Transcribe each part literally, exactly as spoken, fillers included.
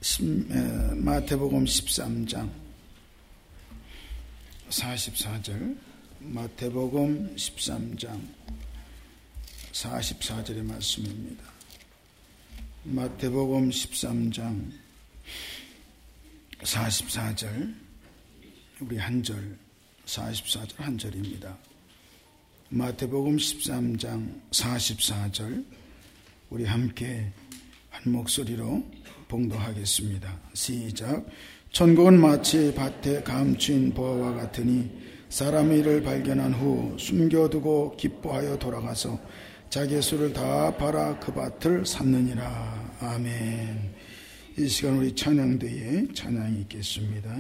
마태복음 십삼 장 사십사 절, 마태복음 십삼 장 사십사 절의 말씀입니다. 마태복음 십삼 장 사십사 절, 우리 한 절, 사십사 절 한 절입니다. 마태복음 십삼 장 사십사 절, 우리 함께 한 목소리로 봉독하겠습니다. 시작. 천국은 마치 밭에 감추인 보화와 같으니 사람의 일을 발견한 후 숨겨두고 기뻐하여 돌아가서 자기의 수를 다 팔아 그 밭을 샀느니라. 아멘. 이 시간 우리 찬양대에 찬양이 있겠습니다.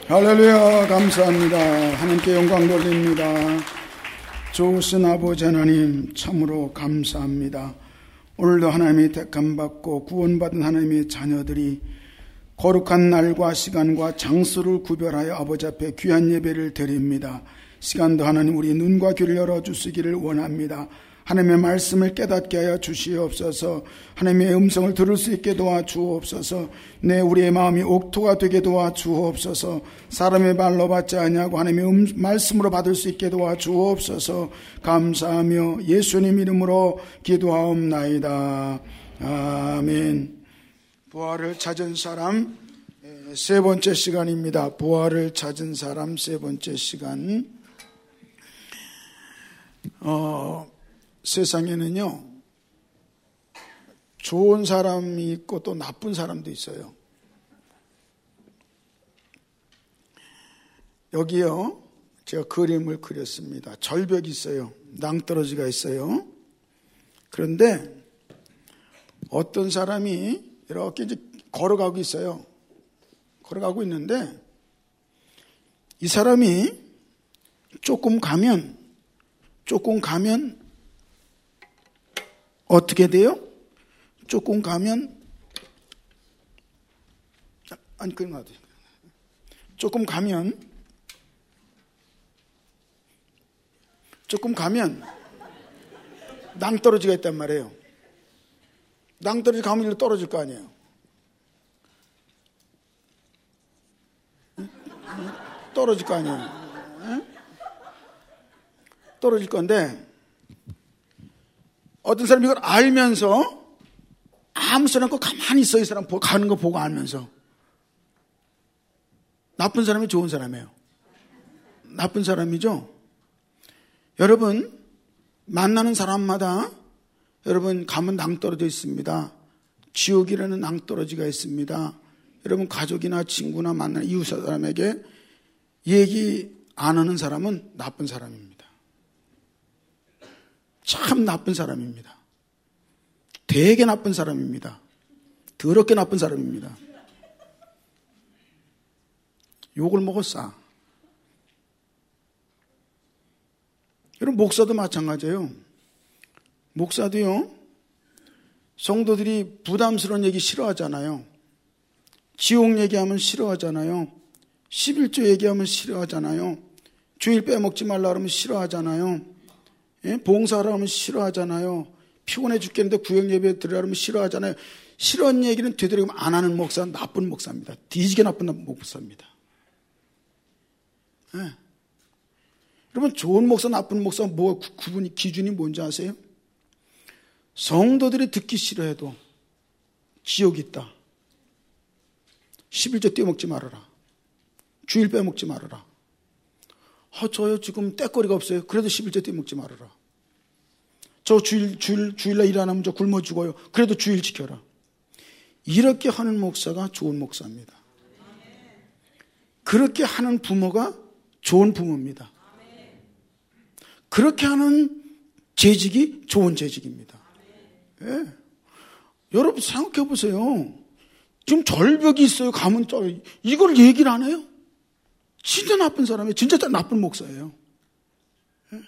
할렐루야, 감사합니다. 하나님께 영광 돌립니다. 좋으신 아버지 하나님, 참으로 감사합니다. 오늘도 하나님의 택함받고 구원받은 하나님의 자녀들이 거룩한 날과 시간과 장소를 구별하여 아버지 앞에 귀한 예배를 드립니다. 시간도 하나님 우리 눈과 귀를 열어주시기를 원합니다. 하나님의 말씀을 깨닫게 하여 주시옵소서. 하나님의 음성을 들을 수 있게 도와주옵소서. 내 우리의 마음이 옥토가 되게 도와주옵소서. 사람의 말로 받지 아니하고 하나님의 음, 말씀으로 받을 수 있게 도와주옵소서. 감사하며 예수님 이름으로 기도하옵나이다. 아멘. 부활을 찾은 사람 세 번째 시간입니다. 부활을 찾은 사람 세 번째 시간. 어... 세상에는요, 좋은 사람이 있고 또 나쁜 사람도 있어요. 여기요, 제가 그림을 그렸습니다. 절벽이 있어요. 낭떠러지가 있어요. 그런데 어떤 사람이 이렇게 이제 걸어가고 있어요. 걸어가고 있는데 이 사람이 조금 가면, 조금 가면 어떻게 돼요? 조금 가면, 아니, 그런 거 같아요. 조금 가면, 조금 가면, 낭떠러지가 있단 말이에요. 낭떠러지 가면 일로 떨어질 거 아니에요. 떨어질 거 아니에요. 떨어질 건데, 어떤 사람이 이걸 알면서 아무 소리 않고 가만히 있어. 이 사람 가는 거 보고 알면서. 나쁜 사람이 좋은 사람이에요. 나쁜 사람이죠. 여러분, 만나는 사람마다 여러분 가면 낭떠러져 있습니다. 지옥이라는 낭떠러지가 있습니다. 여러분 가족이나 친구나 만나는 이웃 사람에게 얘기 안 하는 사람은 나쁜 사람입니다. 참 나쁜 사람입니다. 되게 나쁜 사람입니다. 더럽게 나쁜 사람입니다. 욕을 먹었어. 여러분, 목사도 마찬가지예요. 목사도요, 성도들이 부담스러운 얘기 싫어하잖아요. 지옥 얘기하면 싫어하잖아요. 십일조 얘기하면 싫어하잖아요. 주일 빼먹지 말라 그러면 싫어하잖아요. 예? 봉사하라 하면 싫어하잖아요. 피곤해 죽겠는데 구역 예배 드리라 하면 싫어하잖아요. 싫은 얘기는 되도록 안 하는 목사는 나쁜 목사입니다. 뒤지게 나쁜 목사입니다. 예. 여러분, 좋은 목사, 나쁜 목사 뭐 구분이 기준이 뭔지 아세요? 성도들이 듣기 싫어해도 지옥이 있다. 십일조 떼먹지 말아라. 주일 빼먹지 말아라. 아, 저요, 지금 떼거리가 없어요. 그래도 십일조 떼먹지 말아라. 저 주일, 주일, 주일날 일 안 하면 저 굶어 죽어요. 그래도 주일 지켜라. 이렇게 하는 목사가 좋은 목사입니다. 그렇게 하는 부모가 좋은 부모입니다. 그렇게 하는 재직이 좋은 재직입니다. 예. 여러분 생각해 보세요. 지금 절벽이 있어요. 가면 저 이걸 얘기를 안 해요? 진짜 나쁜 사람이에요. 진짜 나쁜 목사예요. 예.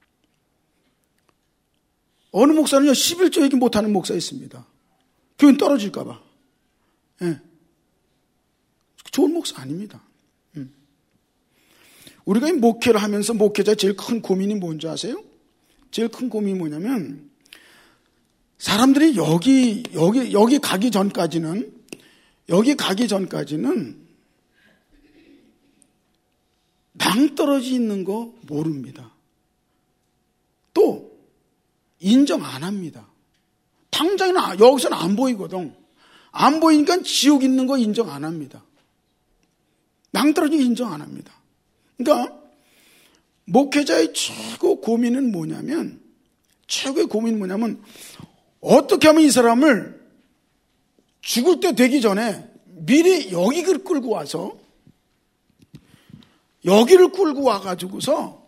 어느 목사는요, 십일조 얘기 못하는 목사 있습니다. 교인 떨어질까봐. 예. 좋은 목사 아닙니다. 음. 우리가 이 목회를 하면서 목회자의 제일 큰 고민이 뭔지 아세요? 제일 큰 고민이 뭐냐면, 사람들이 여기, 여기, 여기 가기 전까지는, 여기 가기 전까지는 낭떠러지 있는 거 모릅니다. 또 인정 안 합니다. 당장에는 여기서는 안 보이거든. 안 보이니까 지옥 있는 거 인정 안 합니다. 낭떠러지 인정 안 합니다. 그러니까 목회자의 최고 고민은 뭐냐면, 최고의 고민은 뭐냐면 어떻게 하면 이 사람을 죽을 때 되기 전에 미리 여기를 끌고 와서, 여기를 끌고 와가지고서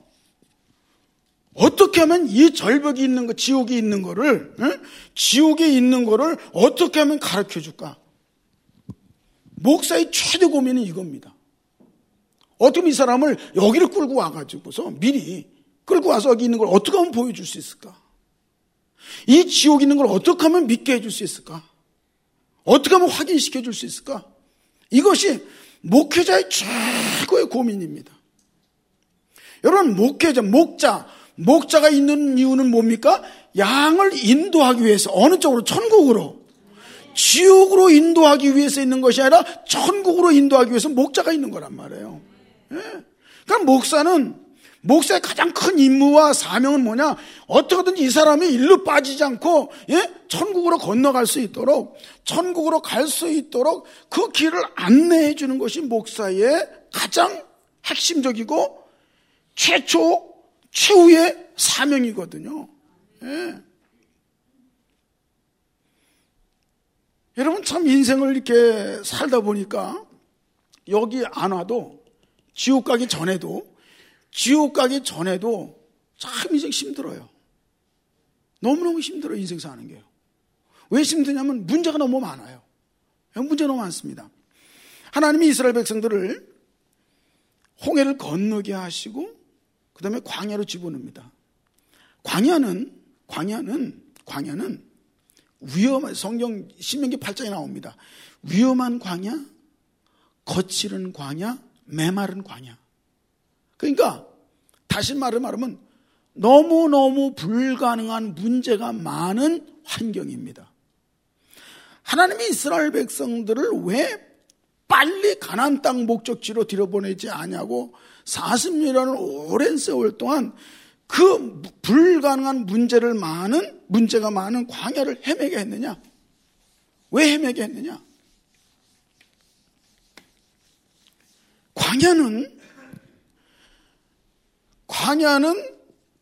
어떻게 하면 이 절벽이 있는 거, 지옥이 있는 거를, 응? 지옥에 있는 거를 어떻게 하면 가르쳐 줄까? 목사의 최대 고민은 이겁니다. 어떻게 이 사람을 여기를 끌고 와가지고서 미리 끌고 와서 여기 있는 걸 어떻게 하면 보여줄 수 있을까? 이 지옥에 있는 걸 어떻게 하면 믿게 해줄 수 있을까? 어떻게 하면 확인시켜 줄 수 있을까? 이것이 목회자의 최고의 고민입니다. 여러분, 목회자, 목자, 목자가 있는 이유는 뭡니까? 양을 인도하기 위해서. 어느 쪽으로? 천국으로. 지옥으로 인도하기 위해서 있는 것이 아니라 천국으로 인도하기 위해서 목자가 있는 거란 말이에요. 예. 그러니까 목사는, 목사의 가장 큰 임무와 사명은 뭐냐? 어떻게든지 이 사람이 일로 빠지지 않고, 예? 천국으로 건너갈 수 있도록, 천국으로 갈 수 있도록 그 길을 안내해 주는 것이 목사의 가장 핵심적이고 최초, 최후의 사명이거든요. 예. 여러분, 참 인생을 이렇게 살다 보니까 여기 안 와도, 지옥 가기 전에도, 지옥 가기 전에도 참 인생 힘들어요. 너무너무 힘들어요, 인생 사는 게요. 왜 힘드냐면 문제가 너무 많아요. 문제가 너무 많습니다. 하나님이 이스라엘 백성들을 홍해를 건너게 하시고 그 다음에 광야로 집어넣습니다. 광야는, 광야는, 광야는 위험한, 성경 신명기 팔 장에 나옵니다. 위험한 광야, 거칠은 광야, 메마른 광야. 그러니까 다시 말을 말하면 너무너무 불가능한 문제가 많은 환경입니다. 하나님이 이스라엘 백성들을 왜 빨리 가나안 땅 목적지로 들여보내지 않냐고 사십 년이라는 오랜 세월 동안 그 불가능한 문제를 많은, 문제가 많은 광야를 헤매게 했느냐? 왜 헤매게 했느냐? 광야는, 광야는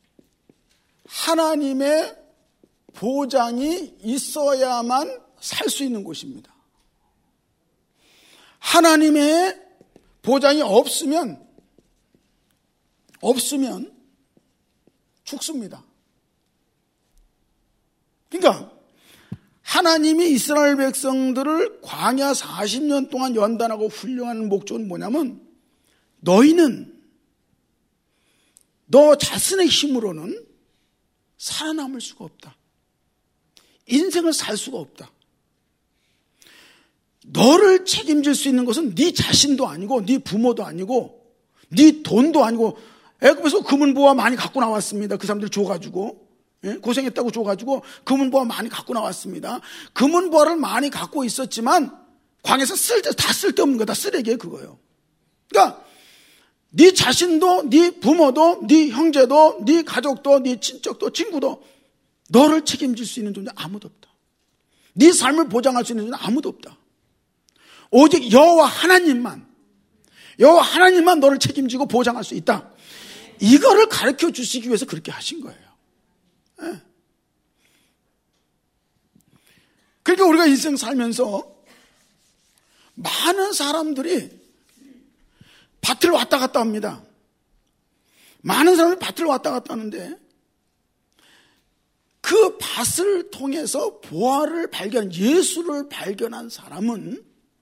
하나님의 보장이 있어야만 살 수 있는 곳입니다. 하나님의 보장이 없으면, 없으면 죽습니다. 그러니까 하나님이 이스라엘 백성들을 광야 사십 년 동안 연단하고 훈련하는 목적은 뭐냐면, 너희는 너 자신의 힘으로는 살아남을 수가 없다. 인생을 살 수가 없다. 너를 책임질 수 있는 것은 네 자신도 아니고 네 부모도 아니고 네 돈도 아니고, 애굽에서 금은보화 많이 갖고 나왔습니다. 그 사람들 줘가지고, 예? 고생했다고 줘가지고 금은보화 많이 갖고 나왔습니다. 금은보화를 많이 갖고 있었지만 광야에서 쓸데 다 쓸데없는 거다. 쓰레기예요, 그거요. 그러니까 네 자신도, 네 부모도, 네 형제도, 네 가족도, 네 친척도, 친구도 너를 책임질 수 있는 존재 아무도 없다. 네 삶을 보장할 수 있는 존재 아무도 없다. 오직 여호와 하나님만, 여호와 하나님만 너를 책임지고 보장할 수 있다. 이거를 가르쳐 주시기 위해서 그렇게 하신 거예요. 네. 그러니까 우리가 인생 살면서 많은 사람들이 밭을 왔다 갔다 합니다. 많은 사람들이 밭을 왔다 갔다 하는데 그 밭을 통해서 보화를 발견, 예수를 발견한 사람은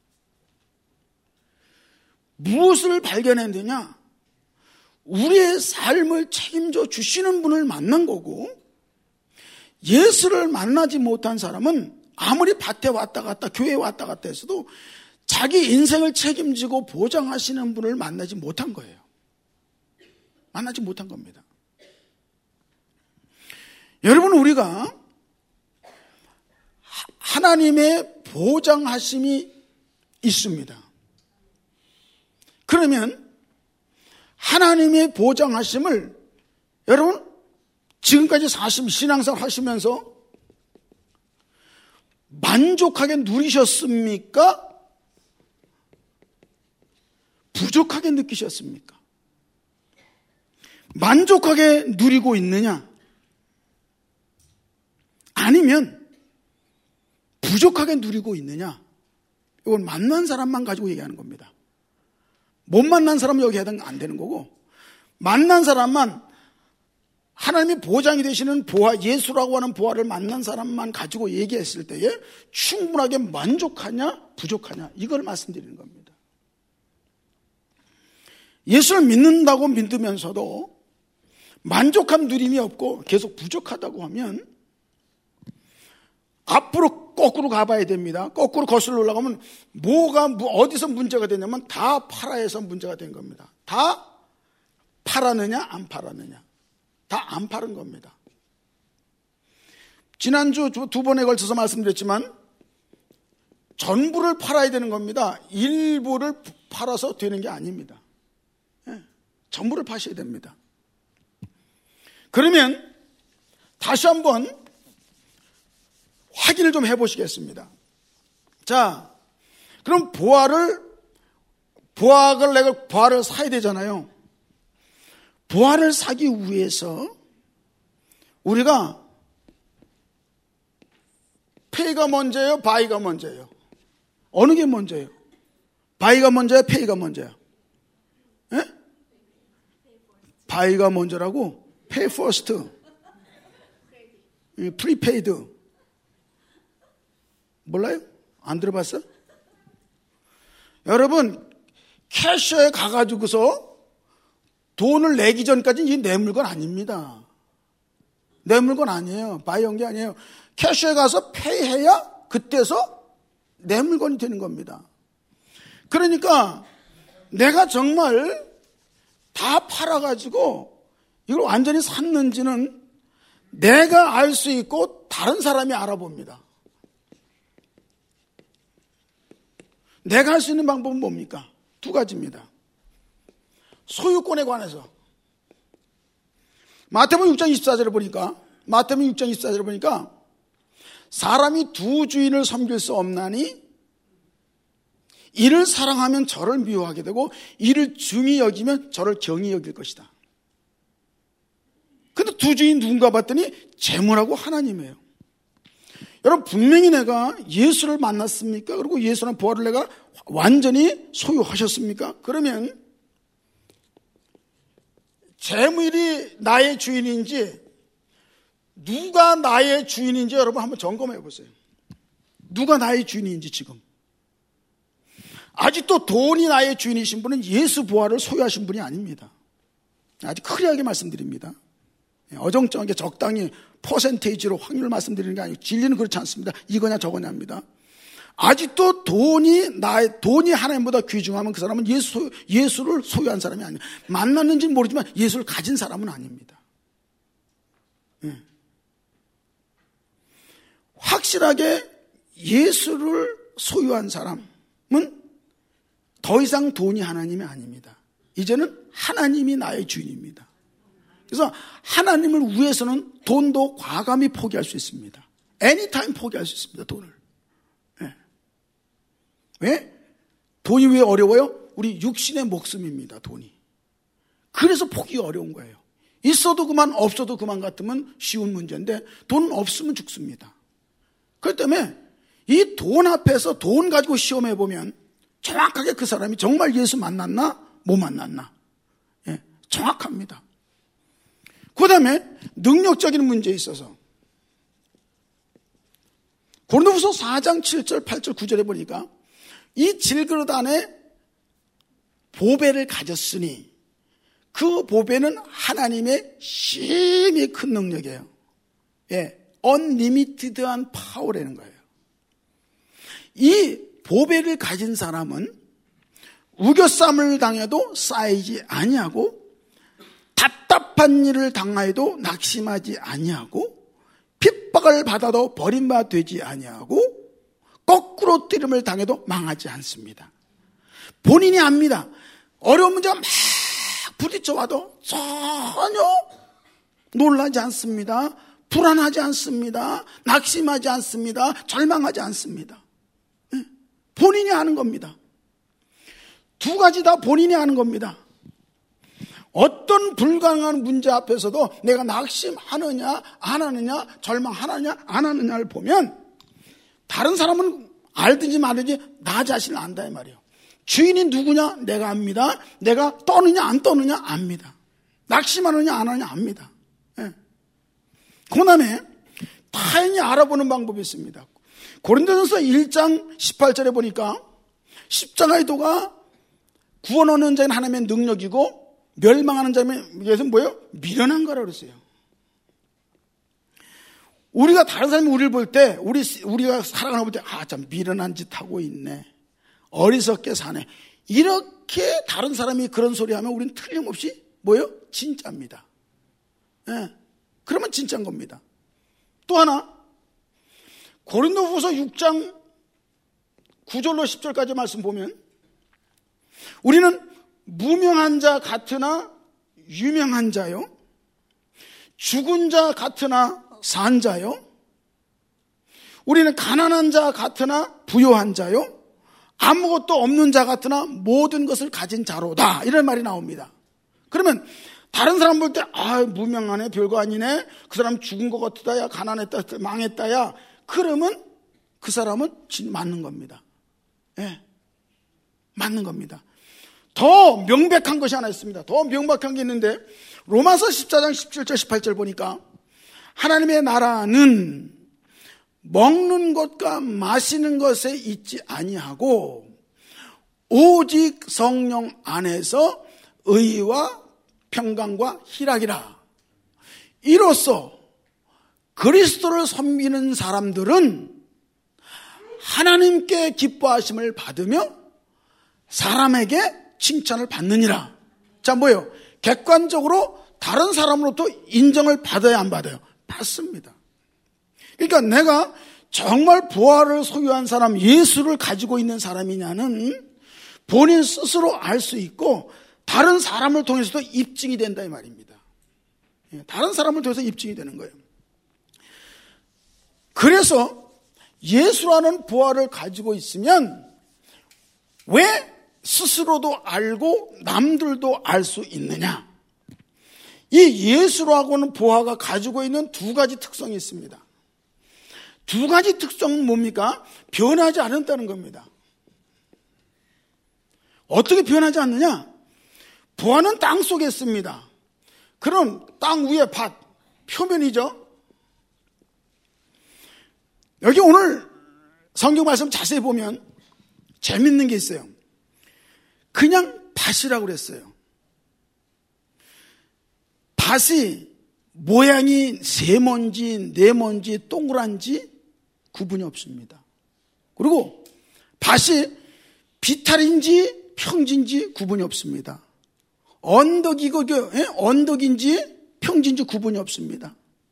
무엇을 발견했느냐? 우리의 삶을 책임져 주시는 분을 만난 거고, 예수를 만나지 못한 사람은 아무리 밭에 왔다 갔다, 교회에 왔다 갔다 했어도 자기 인생을 책임지고 보장하시는 분을 만나지 못한 거예요. 만나지 못한 겁니다. 여러분, 우리가 하나님의 보장하심이 있습니다. 그러면 하나님의 보장하심을 여러분 지금까지 사십 신앙생활 하시면서 만족하게 누리셨습니까? 부족하게 느끼셨습니까? 만족하게 누리고 있느냐? 아니면 부족하게 누리고 있느냐? 이건 만난 사람만 가지고 얘기하는 겁니다. 못 만난 사람은 여기 해당 안 되는 거고, 만난 사람만, 하나님이 보장이 되시는 보화, 예수라고 하는 보화를 만난 사람만 가지고 얘기했을 때에 충분하게 만족하냐 부족하냐, 이걸 말씀드리는 겁니다. 예수를 믿는다고 믿으면서도 만족한 누림이 없고 계속 부족하다고 하면 앞으로 거꾸로 가봐야 됩니다. 거꾸로 거슬러 올라가면 뭐가 어디서 문제가 되냐면 다 팔아에서 문제가 된 겁니다. 다 팔았느냐 안 팔았느냐, 다 안 팔은 겁니다. 지난주 두 번에 걸쳐서 말씀드렸지만 전부를 팔아야 되는 겁니다. 일부를 팔아서 되는 게 아닙니다. 예, 전부를 파셔야 됩니다. 그러면 다시 한번 확인을 좀 해보시겠습니다. 자, 그럼 보화를 보화를 내가 보화를 사야 되잖아요. 보화를 사기 위해서 우리가 페이가 먼저예요, 바이가 먼저예요? 어느 게 먼저예요? 바이가 먼저야, 페이가 먼저야? 예? 바이가 먼저라고? 페이 퍼스트, 프리페이드. 몰라요? 안 들어봤어? 여러분, 캐셔에 가가지고서 돈을 내기 전까지는 이게 내 물건 아닙니다. 내 물건 아니에요. 바이온 게 아니에요. 캐셔에 가서 페이해야 그때서 내 물건이 되는 겁니다. 그러니까 내가 정말 다 팔아가지고 이걸 완전히 샀는지는 내가 알 수 있고 다른 사람이 알아봅니다. 내가 할 수 있는 방법은 뭡니까? 두 가지입니다. 소유권에 관해서. 마태복음 육 장 이십사 절을 보니까, 마태복음 육 장 이십사 절을 보니까, 사람이 두 주인을 섬길 수 없나니, 이를 사랑하면 저를 미워하게 되고, 이를 중히 여기면 저를 경히 여길 것이다. 근데 두 주인 누군가 봤더니, 재물하고 하나님이에요. 여러분, 분명히 내가 예수를 만났습니까? 그리고 예수는 부활을 내가 완전히 소유하셨습니까? 그러면 재물이 나의 주인인지 누가 나의 주인인지 여러분 한번 점검해 보세요. 누가 나의 주인인지 지금. 아직도 돈이 나의 주인이신 분은 예수 부활을 소유하신 분이 아닙니다. 아주 클리어하게 말씀드립니다. 어정쩡하게 적당히 퍼센테이지로 확률을 말씀드리는 게 아니고 진리는 그렇지 않습니다. 이거냐 저거냐입니다. 아직도 돈이 나의 돈이 하나님보다 귀중하면 그 사람은 예수 예수를 소유한 사람이 아니에요. 만났는지는 모르지만 예수를 가진 사람은 아닙니다. 네. 확실하게 예수를 소유한 사람은 더 이상 돈이 하나님이 아닙니다. 이제는 하나님이 나의 주인입니다. 그래서 하나님을 위해서는 돈도 과감히 포기할 수 있습니다. 애니타임 포기할 수 있습니다. 돈을. 네. 왜? 돈이 왜 어려워요? 우리 육신의 목숨입니다. 돈이. 그래서 포기가 어려운 거예요. 있어도 그만 없어도 그만 같으면 쉬운 문제인데 돈은 없으면 죽습니다. 그렇기 때문에 이 돈 앞에서 돈 가지고 시험해보면 정확하게 그 사람이 정말 예수 만났나 못 만났나 예, 정확합니다. 그 다음에 능력적인 문제에 있어서 고린도후서 사 장 칠 절 팔 절 구 절에 보니까 이 질그릇 안에 보배를 가졌으니 그 보배는 하나님의 심히 큰 능력이에요. 예, unlimited한 파워라는 거예요. 이 보배를 가진 사람은 우겨쌈을 당해도 쌓이지 아니하고 답답한 일을 당하여도 낙심하지 아니하고 핍박을 받아도 버림받되지 아니하고 거꾸로 뛰름을 당해도 망하지 않습니다. 본인이 압니다. 어려운 문제가 막 부딪혀와도 전혀 놀라지 않습니다. 불안하지 않습니다. 낙심하지 않습니다. 절망하지 않습니다. 본인이 아는 겁니다. 두 가지 다 본인이 아는 겁니다. 어떤 불가능한 문제 앞에서도 내가 낙심하느냐 안 하느냐 절망하느냐 안 하느냐를 보면 다른 사람은 알든지 말든지 나 자신을 안다 이 말이에요. 주인이 누구냐 내가 압니다. 내가 떠느냐 안 떠느냐 압니다. 낙심하느냐 안 하느냐 압니다. 예. 그 다음에 타인이 알아보는 방법이 있습니다. 고린도전서 일 장 십팔 절에 보니까 십자가의 도가 구원 얻는 자는 하나님의 능력이고 멸망하는 자에 위해서 뭐예요? 미련한 거라고 그랬어요. 우리가 다른 사람이 우리를 볼 때, 우리, 우리가 살아가는 볼 때, 아, 참 미련한 짓 하고 있네. 어리석게 사네. 이렇게 다른 사람이 그런 소리 하면 우리는 틀림없이 뭐예요? 진짜입니다. 예. 그러면 진짜인 겁니다. 또 하나, 고린도후서 육 장 구 절로 십 절까지 말씀 보면 우리는 무명한 자 같으나 유명한 자요, 죽은 자 같으나 산 자요, 우리는 가난한 자 같으나 부요한 자요, 아무것도 없는 자 같으나 모든 것을 가진 자로다, 이런 말이 나옵니다. 그러면 다른 사람 볼 때 아, 무명하네, 별거 아니네, 그 사람 죽은 것 같다, 야 가난했다, 망했다, 야 그러면 그 사람은 맞는 겁니다. 예, 맞는 겁니다. 더 명백한 것이 하나 있습니다. 더 명백한 게 있는데 로마서 십사 장 십칠 절 십팔 절 보니까 하나님의 나라는 먹는 것과 마시는 것에 있지 아니하고 오직 성령 안에서 의와 평강과 희락이라. 이로써 그리스도를 섬기는 사람들은 하나님께 기뻐하심을 받으며 사람에게 칭찬을 받느니라. 자, 뭐예요? 객관적으로 다른 사람으로부터 인정을 받아야 안 받아요? 받습니다. 그러니까 내가 정말 부활을 소유한 사람, 예수를 가지고 있는 사람이냐는 본인 스스로 알 수 있고 다른 사람을 통해서도 입증이 된다, 이 말입니다. 다른 사람을 통해서 입증이 되는 거예요. 그래서 예수라는 부활을 가지고 있으면 왜 스스로도 알고 남들도 알 수 있느냐? 이 예수라고는 부활가 가지고 있는 두 가지 특성이 있습니다. 두 가지 특성은 뭡니까? 변하지 않는다는 겁니다. 어떻게 변하지 않느냐? 부활은 땅 속에 있습니다. 그럼 땅 위에 밭, 표면이죠. 여기 오늘 성경 말씀 자세히 보면 재밌는 게 있어요. 그냥 밭이라고 그랬어요. 밭이 모양이 세모인지 네모인지 동그란지 구분이 없습니다. 그리고 밭이 비탈인지 평지인지 구분이 없습니다. 언덕이고 언덕인지 평지인지 구분이 없습니다.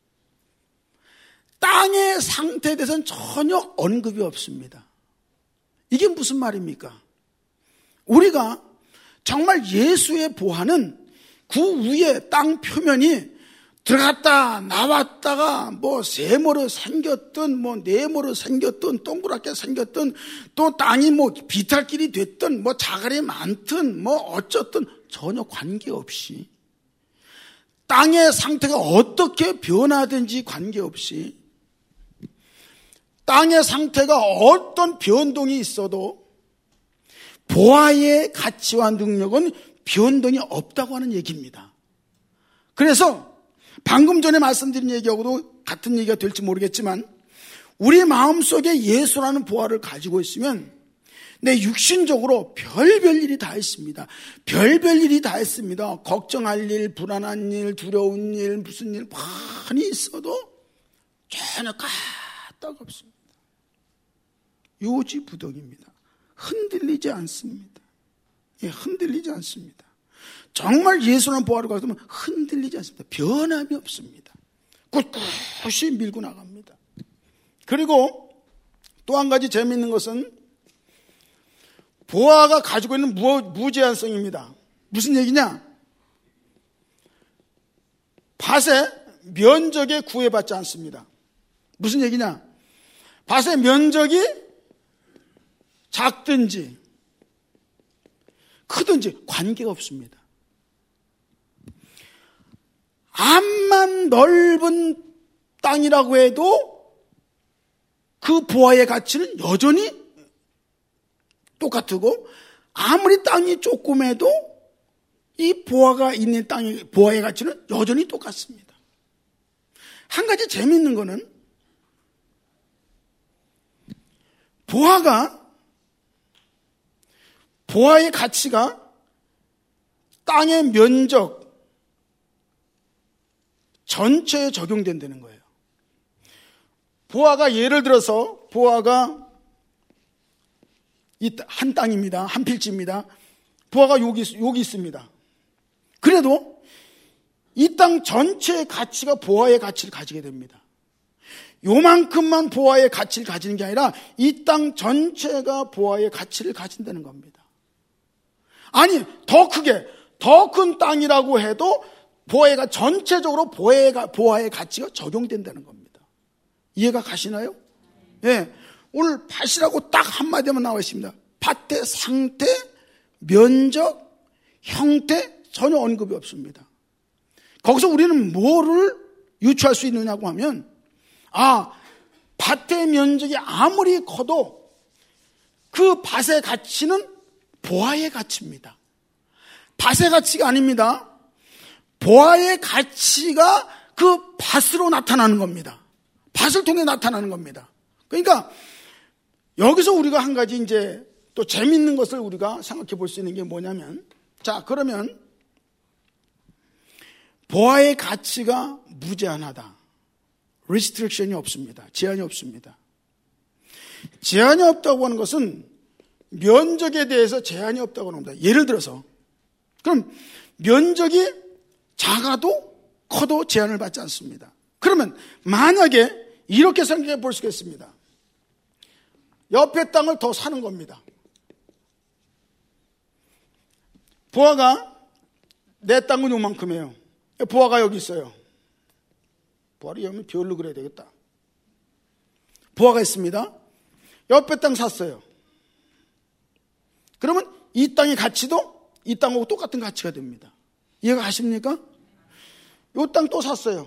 땅의 상태에 대해서는 전혀 언급이 없습니다. 이게 무슨 말입니까? 우리가 정말 예수의 보화는 그 위에 땅 표면이 들어갔다 나왔다가 뭐 세모로 생겼든 뭐 네모로 생겼든 동그랗게 생겼든 또 땅이 뭐 비탈길이 됐든 뭐 자갈이 많든 뭐 어쩌든 전혀 관계없이 땅의 상태가 어떻게 변하든지 관계없이 땅의 상태가 어떤 변동이 있어도 보화의 가치와 능력은 변동이 없다고 하는 얘기입니다. 그래서 방금 전에 말씀드린 얘기하고도 같은 얘기가 될지 모르겠지만 우리 마음속에 예수라는 보화를 가지고 있으면 내 육신적으로 별별 일이 다 있습니다. 별별 일이 다 있습니다. 걱정할 일, 불안한 일, 두려운 일, 무슨 일 많이 있어도 전혀 까딱 없습니다. 요지부동입니다. 흔들리지 않습니다. 예, 흔들리지 않습니다. 정말 예수라는 보화를 가지면 흔들리지 않습니다. 변함이 없습니다. 꿋꿋이 밀고 나갑니다. 그리고 또 한 가지 재미있는 것은 보화가 가지고 있는 무, 무제한성입니다. 무슨 얘기냐? 밭의 면적에 구애받지 않습니다. 무슨 얘기냐? 밭의 면적이 작든지 크든지 관계가 없습니다. 암만 넓은 땅이라고 해도 그 보화의 가치는 여전히 똑같고 아무리 땅이 조그매도 이 보화가 있는 땅의 보화의 가치는 여전히 똑같습니다. 한 가지 재미있는 거는 보화가 보화의 가치가 땅의 면적 전체에 적용된다는 거예요. 보아가 예를 들어서 보아가 이 한 땅입니다. 한 필지입니다. 보아가 여기, 여기 있습니다. 그래도 이 땅 전체의 가치가 보아의 가치를 가지게 됩니다. 요만큼만 보아의 가치를 가지는 게 아니라 이 땅 전체가 보아의 가치를 가진다는 겁니다. 아니, 더 크게, 더 큰 땅이라고 해도 보아가 전체적으로 보아의, 보아의 가치가 적용된다는 겁니다. 이해가 가시나요? 예. 네. 오늘 밭이라고 딱 한마디만 나와 있습니다. 밭의 상태, 면적, 형태 전혀 언급이 없습니다. 거기서 우리는 뭐를 유추할 수 있느냐고 하면, 아, 밭의 면적이 아무리 커도 그 밭의 가치는 보아의 가치입니다. 밭의 가치가 아닙니다. 보아의 가치가 그 밭으로 나타나는 겁니다. 밭을 통해 나타나는 겁니다. 그러니까 여기서 우리가 한 가지 이제 또 재밌는 것을 우리가 생각해 볼 수 있는 게 뭐냐면, 자, 그러면 보아의 가치가 무제한하다. 리스트릭션이 없습니다. 제한이 없습니다. 제한이 없다고 하는 것은 면적에 대해서 제한이 없다고 합니다. 예를 들어서 그럼 면적이 작아도 커도 제한을 받지 않습니다. 그러면 만약에 이렇게 생각해 볼 수가 있습니다. 옆에 땅을 더 사는 겁니다. 보아가 내 땅은 요만큼이에요. 보아가 여기 있어요. 보아를 여기 별로 그래야 되겠다. 보아가 있습니다. 옆에 땅 샀어요. 그러면 이 땅의 가치도 이 땅하고 똑같은 가치가 됩니다. 이해가 가십니까? 이 땅 또 샀어요.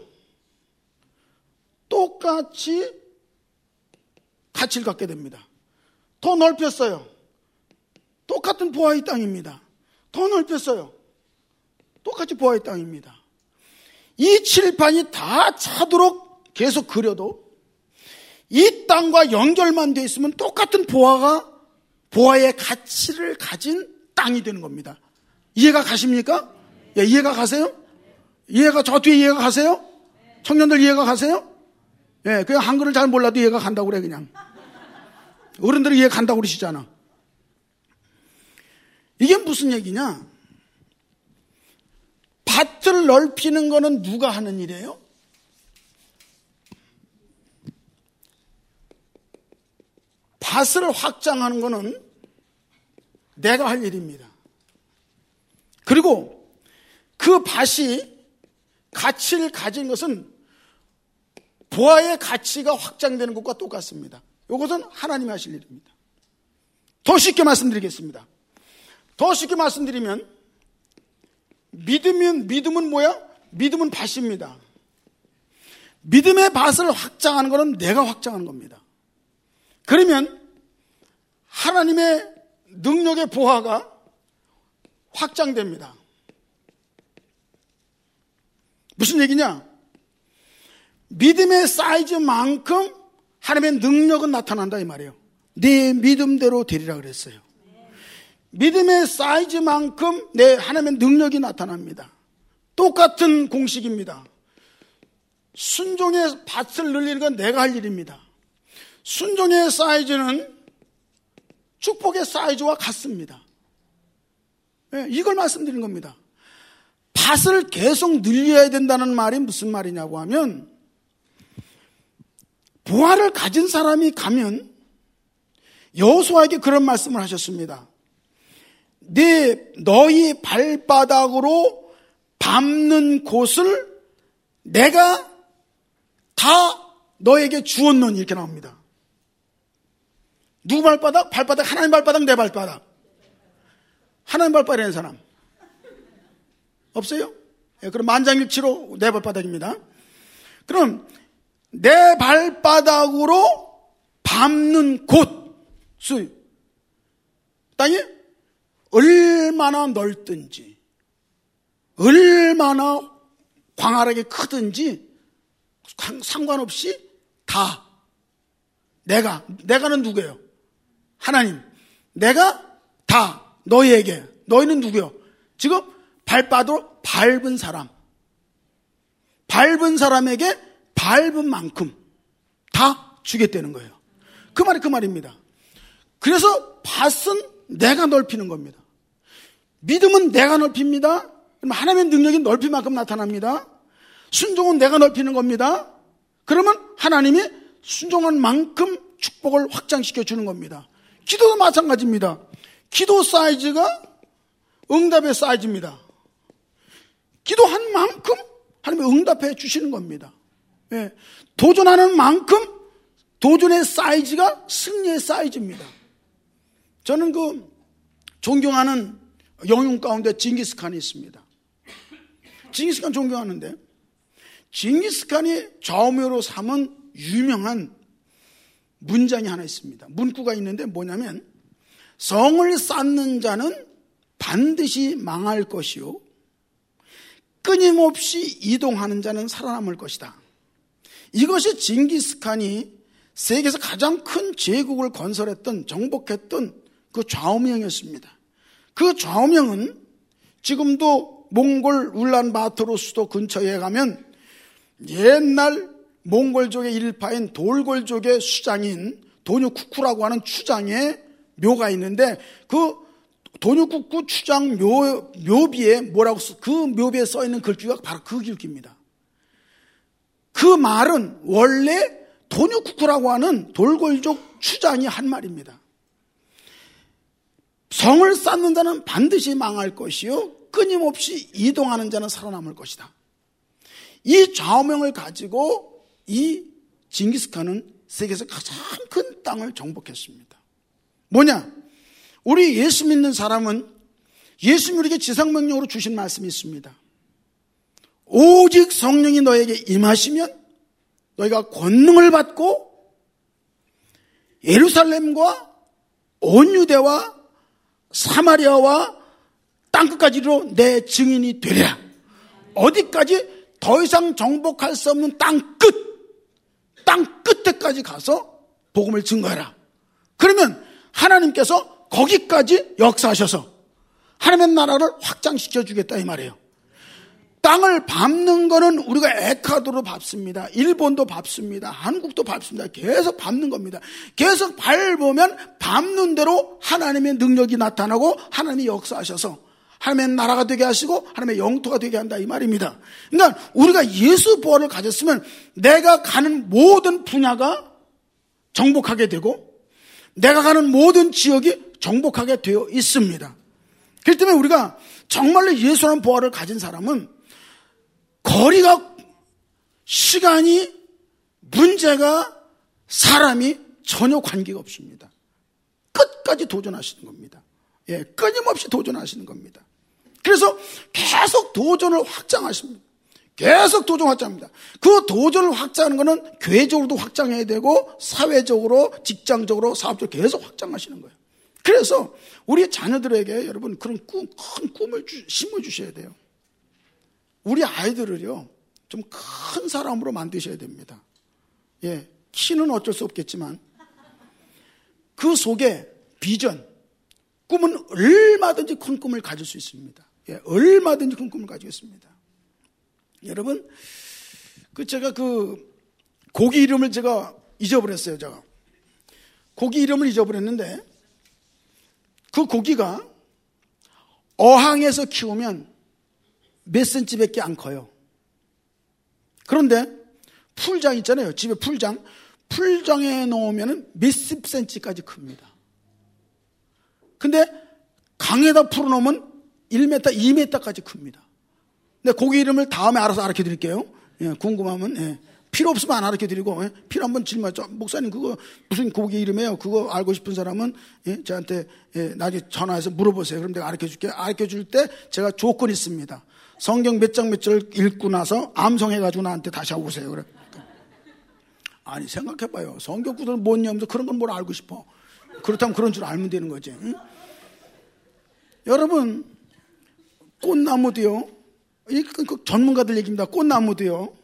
똑같이 가치를 갖게 됩니다. 더 넓혔어요. 똑같은 보아의 땅입니다. 더 넓혔어요. 똑같이 보아의 땅입니다. 이 칠판이 다 차도록 계속 그려도 이 땅과 연결만 되어 있으면 똑같은 보아가 보아의 가치를 가진 땅이 되는 겁니다. 이해가 가십니까? 예, 이해가 가세요? 이해가 저 뒤에 이해가 가세요? 청년들 이해가 가세요? 예, 그냥 한글을 잘 몰라도 이해가 간다고 그래 그냥. 어른들이 이해 간다고 그러시잖아. 이게 무슨 얘기냐? 밭을 넓히는 거는 누가 하는 일이에요? 밭을 확장하는 거는 내가 할 일입니다. 그리고 그 밭이 가치를 가진 것은 보아의 가치가 확장되는 것과 똑같습니다. 이것은 하나님이 하실 일입니다. 더 쉽게 말씀드리겠습니다. 더 쉽게 말씀드리면 믿으면 믿음은 뭐야? 믿음은 밭입니다. 믿음의 밭을 확장하는 것은 내가 확장하는 겁니다. 그러면 하나님의 능력의 보화가 확장됩니다. 무슨 얘기냐? 믿음의 사이즈만큼 하나님의 능력은 나타난다 이 말이에요. 네 믿음대로 되리라 그랬어요. 믿음의 사이즈만큼 내 하나님의 능력이 나타납니다. 똑같은 공식입니다. 순종의 밭을 늘리는 건 내가 할 일입니다. 순종의 사이즈는 축복의 사이즈와 같습니다. 네, 이걸 말씀드리는 겁니다. 밭을 계속 늘려야 된다는 말이 무슨 말이냐고 하면, 보화를 가진 사람이 가면 여호수아에게 그런 말씀을 하셨습니다. 네 너희 발바닥으로 밟는 곳을 내가 다 너에게 주었노니, 이렇게 나옵니다. 누구 발바닥? 발바닥, 하나님 발바닥, 내 발바닥. 하나님 발바닥이라는 사람 없어요? 네, 그럼 만장일치로 내 발바닥입니다. 그럼 내 발바닥으로 밟는 곳을 땅이 얼마나 넓든지 얼마나 광활하게 크든지 상관없이 다 내가, 내가는 누구예요? 하나님. 내가 다 너희에게, 너희는 누구예요? 지금 발바닥으로 밟은 사람, 밟은 사람에게 밟은 만큼 다 주겠다는 거예요. 그 말이 그 말입니다. 그래서 밭은 내가 넓히는 겁니다. 믿음은 내가 넓힙니다. 하나님의 능력이 넓힐 만큼 나타납니다. 순종은 내가 넓히는 겁니다. 그러면 하나님이 순종한 만큼 축복을 확장시켜 주는 겁니다. 기도도 마찬가지입니다. 기도 사이즈가 응답의 사이즈입니다. 기도한 만큼 하나님이 응답해 주시는 겁니다. 예. 도전하는 만큼 도전의 사이즈가 승리의 사이즈입니다. 저는 그 존경하는 영웅 가운데 징기스칸이 있습니다. 징기스칸 존경하는데, 징기스칸이 좌우명으로 삼은 유명한 문장이 하나 있습니다. 문구가 있는데 뭐냐면, 성을 쌓는 자는 반드시 망할 것이요 끊임없이 이동하는 자는 살아남을 것이다. 이것이 징기스칸이 세계에서 가장 큰 제국을 건설했던, 정복했던 그 좌우명이었습니다. 그 좌우명은 지금도 몽골 울란바토르 수도 근처에 가면 옛날 몽골족의 일파인 돌골족의 수장인 도뉴쿠쿠라고 하는 추장의 묘가 있는데, 그 도뉴쿠쿠 추장 묘, 묘비에 뭐라고 써, 그 묘비에 써 있는 글귀가 바로 그 글귀입니다. 그 말은 원래 도뉴쿠쿠라고 하는 돌골족 추장이 한 말입니다. 성을 쌓는 자는 반드시 망할 것이요 끊임없이 이동하는 자는 살아남을 것이다. 이 좌우명을 가지고 이 징기스칸은 세계에서 가장 큰 땅을 정복했습니다. 뭐냐? 우리 예수 믿는 사람은 예수님이 우리에게 지상명령으로 주신 말씀이 있습니다. 오직 성령이 너에게 임하시면 너희가 권능을 받고 예루살렘과 온 유대와 사마리아와 땅끝까지로 내 증인이 되리라. 어디까지? 더 이상 정복할 수 없는 땅 끝, 땅 끝에까지 가서 복음을 증거해라. 그러면 하나님께서 거기까지 역사하셔서 하나님의 나라를 확장시켜 주겠다 이 말이에요. 땅을 밟는 거는 우리가 에콰도르도 밟습니다. 일본도 밟습니다. 한국도 밟습니다. 계속 밟는 겁니다. 계속 밟으면 밟는 대로 하나님의 능력이 나타나고 하나님이 역사하셔서 하나님의 나라가 되게 하시고 하나님의 영토가 되게 한다 이 말입니다. 그러니까 우리가 예수 보혈을 가졌으면 내가 가는 모든 분야가 정복하게 되고 내가 가는 모든 지역이 정복하게 되어 있습니다. 그렇기 때문에 우리가 정말로 예수라는 보혈을 가진 사람은 거리가, 시간이, 문제가, 사람이 전혀 관계가 없습니다. 끝까지 도전하시는 겁니다. 예, 끊임없이 도전하시는 겁니다. 그래서 계속 도전을 확장하십니다. 계속 도전 확장합니다. 그 도전을 확장하는 것은 교회적으로도 확장해야 되고 사회적으로, 직장적으로, 사업적으로 계속 확장하시는 거예요. 그래서 우리 자녀들에게 여러분 그런 꿈, 큰 꿈을 주, 심어주셔야 돼요. 우리 아이들을요, 좀 큰 사람으로 만드셔야 됩니다. 예, 키는 어쩔 수 없겠지만, 그 속에 비전, 꿈은 얼마든지 큰 꿈을 가질 수 있습니다. 예, 얼마든지 큰 꿈을 가지고 있습니다. 여러분, 그 제가 그 고기 이름을 제가 잊어버렸어요, 제가. 고기 이름을 잊어버렸는데, 그 고기가 어항에서 키우면 몇 센치밖에 안 커요. 그런데 풀장 있잖아요. 집에 풀장. 풀장에 놓으면 몇십 센치까지 큽니다. 근데 강에다 풀어놓으면 일 미터, 이 미터까지 큽니다. 근데 고기 이름을 다음에 알아서 가르쳐 드릴게요. 예, 궁금하면. 예. 필요 없으면 안 가르쳐 드리고, 예, 필요 한번 질문하죠. 목사님 그거 무슨 고기 이름이에요? 그거 알고 싶은 사람은 예, 저한테 예, 나중에 전화해서 물어보세요. 그럼 내가 가르쳐 줄게요. 가르쳐 줄 때 제가 조건이 있습니다. 성경 몇 장 몇 절 읽고 나서 암송해가지고 나한테 다시 오세요. 그래. 아니 생각해봐요. 성경 구절을 못 외우면서 그런 건 뭘 알고 싶어. 그렇다면 그런 줄 알면 되는 거지. 응? 여러분 꽃나무도요. 이 그 전문가들 얘기입니다. 꽃나무도요.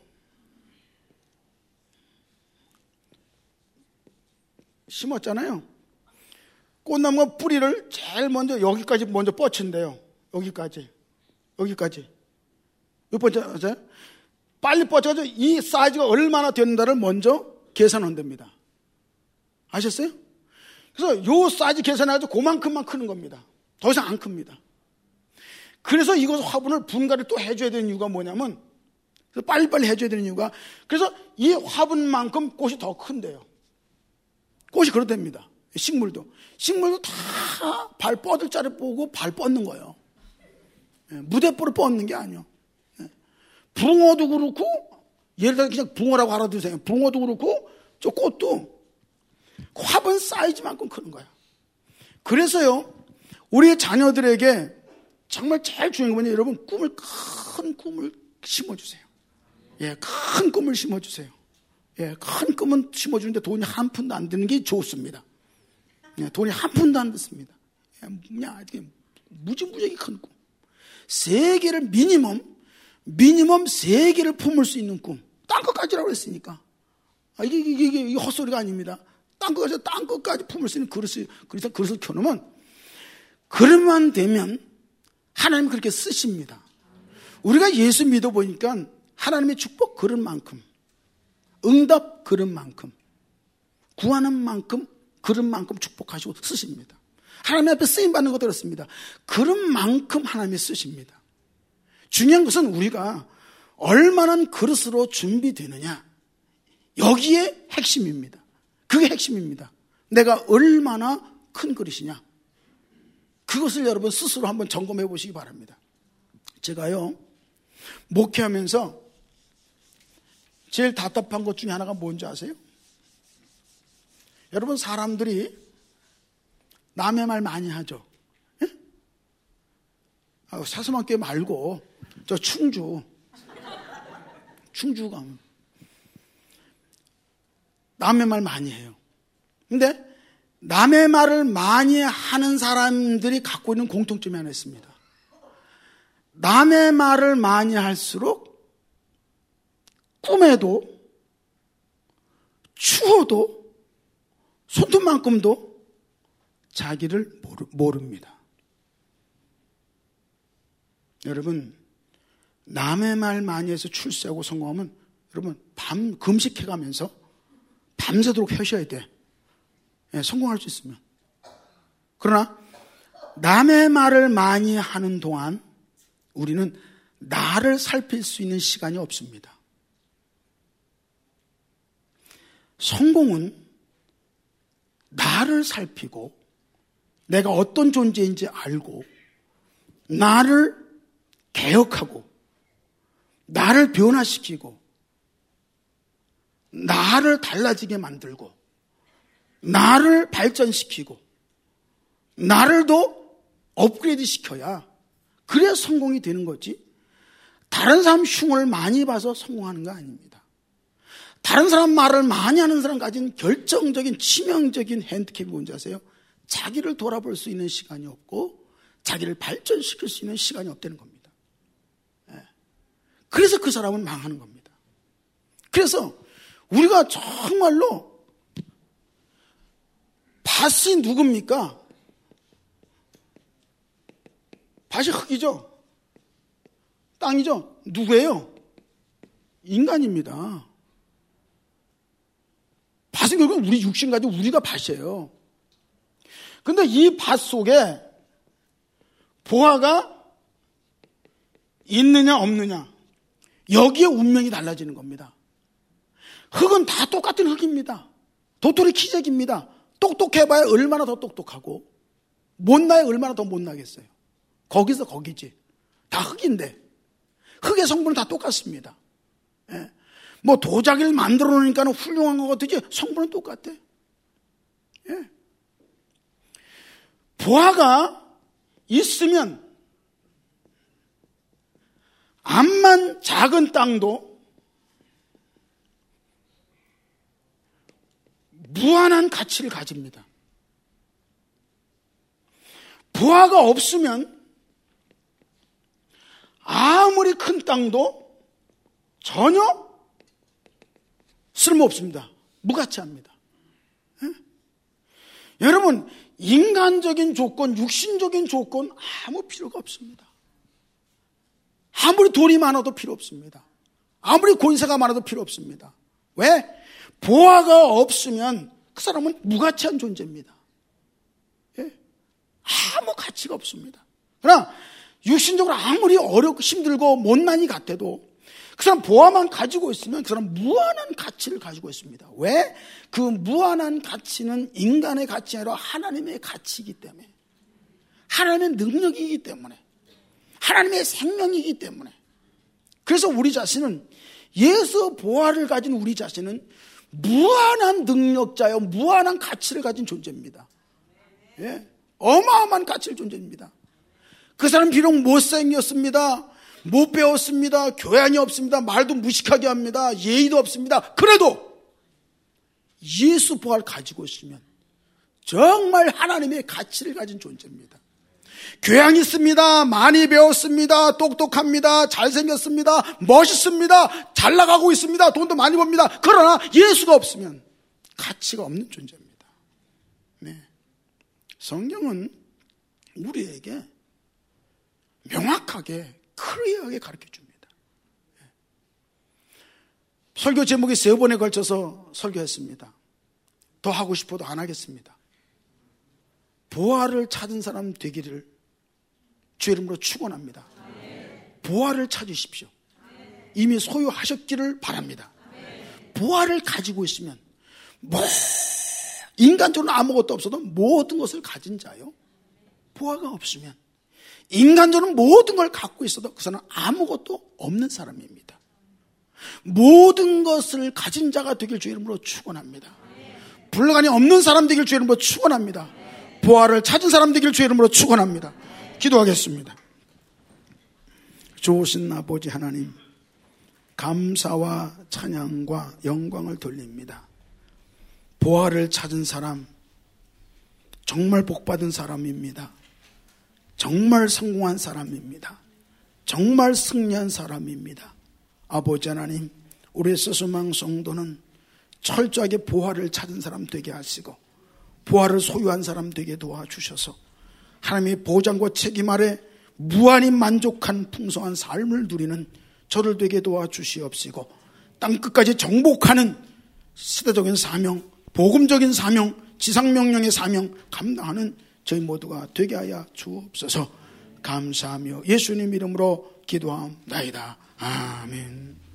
심었잖아요. 꽃나무가 뿌리를 제일 먼저 여기까지 먼저 뻗친대요. 여기까지. 여기까지. 몇 번째 아세요? 빨리 뻗쳐서 이 사이즈가 얼마나 되는가를 먼저 계산한답니다. 아셨어요? 그래서 요 사이즈 계산해가지고 그만큼만 크는 겁니다. 더 이상 안 큽니다. 그래서 이것 화분을 분갈이를 또 해줘야 되는 이유가 뭐냐면, 그래서 빨리빨리 해줘야 되는 이유가, 그래서 이 화분만큼 꽃이 더 큰대요. 꽃이 그렇답니다. 식물도. 식물도 다 발 뻗을 자리 보고 발 뻗는 거예요. 무대뽀를 뻗는 게 아니에요. 붕어도 그렇고, 예를 들어 그냥 붕어라고 알아두세요. 붕어도 그렇고, 저 꽃도 화분 사이즈만큼 크는 거야. 그래서요, 우리 자녀들에게 정말 제일 중요한 건 여러분, 꿈을, 큰 꿈을 심어주세요. 예, 큰 꿈을 심어주세요. 예, 큰 꿈은 심어주는데 돈이 한 푼도 안 드는 게 좋습니다. 예, 돈이 한 푼도 안 듣습니다. 예, 그냥 무지무지하게 큰 꿈. 세 개를 미니멈, 미니멈 세 개를 품을 수 있는 꿈. 땅 끝까지라고 했으니까. 아, 이게, 이게, 이게, 이게 헛소리가 아닙니다. 땅 끝까지, 땅 끝까지 품을 수 있는 그릇을, 그래서 그릇을 켜놓으면, 그릇만 되면 하나님 그렇게 쓰십니다. 우리가 예수 믿어보니까 하나님의 축복 그릇만큼, 응답 그릇만큼, 구하는 만큼, 그릇만큼 축복하시고 쓰십니다. 하나님 앞에 쓰임받는 거 들었습니다. 그릇만큼 하나님이 쓰십니다. 중요한 것은 우리가 얼마나 그릇으로 준비되느냐. 여기에 핵심입니다. 그게 핵심입니다. 내가 얼마나 큰 그릇이냐. 그것을 여러분 스스로 한번 점검해 보시기 바랍니다. 제가요, 목회하면서 제일 답답한 것 중에 하나가 뭔지 아세요? 여러분, 사람들이 남의 말 많이 하죠. 예? 아, 사슴학교 말고 저 충주 충주 가면 남의 말 많이 해요. 근데 남의 말을 많이 하는 사람들이 갖고 있는 공통점이 하나 있습니다. 남의 말을 많이 할수록 꿈에도 추워도 손톱만큼도 자기를 모르, 모릅니다. 여러분, 남의 말 많이 해서 출세하고 성공하면 여러분 밤 금식해가면서 밤새도록 하셔야 돼. 예, 성공할 수 있으면. 그러나 남의 말을 많이 하는 동안 우리는 나를 살필 수 있는 시간이 없습니다. 성공은 나를 살피고 내가 어떤 존재인지 알고 나를 개혁하고 나를 변화시키고 나를 달라지게 만들고 나를 발전시키고 나를 더 업그레이드 시켜야 그래야 성공이 되는 거지. 다른 사람 흉을 많이 봐서 성공하는 거 아닙니다. 다른 사람 말을 많이 하는 사람 가진 결정적인 치명적인 핸디캡이 뭔지 아세요? 자기를 돌아볼 수 있는 시간이 없고 자기를 발전시킬 수 있는 시간이 없다는 겁니다. 그래서 그 사람은 망하는 겁니다. 그래서 우리가 정말로 밭이 누굽니까? 밭이 흙이죠. 땅이죠. 누구예요? 인간입니다. 밭은 결국 우리 육신 가지고 우리가 밭이에요. 근데 이 밭 속에 보화가 있느냐 없느냐 여기에 운명이 달라지는 겁니다. 흙은 다 똑같은 흙입니다. 도토리 키재기입니다. 똑똑해봐야 얼마나 더 똑똑하고 못나야 얼마나 더 못나겠어요. 거기서 거기지. 다 흙인데 흙의 성분은 다 똑같습니다. 예. 뭐 도자기를 만들어 놓으니까 훌륭한 것 같으지 성분은 똑같아. 예. 보화가 있으면 암만 작은 땅도 무한한 가치를 가집니다. 보화가 없으면 아무리 큰 땅도 전혀 쓸모없습니다. 무가치합니다. 예? 여러분, 인간적인 조건, 육신적인 조건 아무 필요가 없습니다. 아무리 돈이 많아도 필요 없습니다. 아무리 권세가 많아도 필요 없습니다. 왜? 보화가 없으면 그 사람은 무가치한 존재입니다. 예? 아무 가치가 없습니다. 그러나 육신적으로 아무리 어렵고 힘들고 못난이 같아도 그 사람 보화만 가지고 있으면 그 사람 무한한 가치를 가지고 있습니다. 왜? 그 무한한 가치는 인간의 가치가 아니라 하나님의 가치이기 때문에, 하나님의 능력이기 때문에, 하나님의 생명이기 때문에. 그래서 우리 자신은, 예수 보화를 가진 우리 자신은 무한한 능력자요, 무한한 가치를 가진 존재입니다. 예? 어마어마한 가치를 존재입니다. 그 사람 비록 못생겼습니다. 못 배웠습니다. 교양이 없습니다. 말도 무식하게 합니다. 예의도 없습니다. 그래도 예수 보화를 가지고 있으면 정말 하나님의 가치를 가진 존재입니다. 교양이 있습니다. 많이 배웠습니다. 똑똑합니다. 잘생겼습니다. 멋있습니다. 잘 나가고 있습니다. 돈도 많이 법니다. 그러나 예수가 없으면 가치가 없는 존재입니다. 네. 성경은 우리에게 명확하게 클리어하게 가르쳐 줍니다. 설교 제목이 세 번에 걸쳐서 설교했습니다. 더 하고 싶어도 안 하겠습니다. 보화를 찾은 사람 되기를 주 이름으로 축원합니다. 보화를 찾으십시오. 이미 소유하셨기를 바랍니다. 보화를 가지고 있으면 뭐 인간적으로 아무것도 없어도 모든 것을 가진 자요. 보화가 없으면 인간적으로 모든 걸 갖고 있어도 그 사람은 아무것도 없는 사람입니다. 모든 것을 가진 자가 되길 주 이름으로 축원합니다. 불가능이 없는 사람 되길 주 이름으로 축원합니다. 보화를 찾은 사람 되길 주 이름으로 축원합니다. 기도하겠습니다. 좋으신 아버지 하나님, 감사와 찬양과 영광을 돌립니다. 보화를 찾은 사람, 정말 복받은 사람입니다. 정말 성공한 사람입니다. 정말 승리한 사람입니다. 아버지 하나님, 우리의 스스망 성도는 철저하게 보화를 찾은 사람 되게 하시고 보화를 소유한 사람 되게 도와주셔서 하나님의 보장과 책임 아래 무한히 만족한 풍성한 삶을 누리는 저를 되게 도와주시옵시고 땅끝까지 정복하는 시대적인 사명, 복음적인 사명, 지상명령의 사명 감당하는 저희 모두가 되게 하여 주옵소서. 감사하며 예수님 이름으로 기도하옵나이다. 아멘.